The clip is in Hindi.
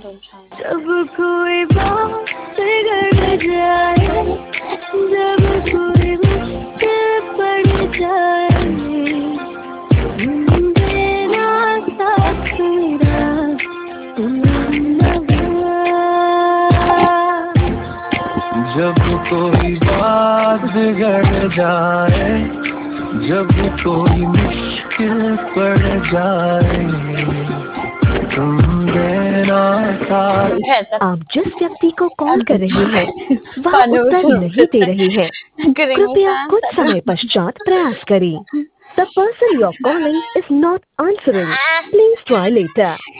don't chant. जब कोई बात बिगड़ जाए, जब कोई मुश्किल पड़ जाए, देना साथ मेरा जब कोई बात बिगड़ जाए, जब कोई मुश्किल पड़ जाए, तुम देना साथ। आप जिस व्यक्ति को कॉल कर रही हैं वह उत्तर नहीं दे रही है, कृपया कुछ समय पश्चात प्रयास करें। The person you're calling is not answering. Please try later.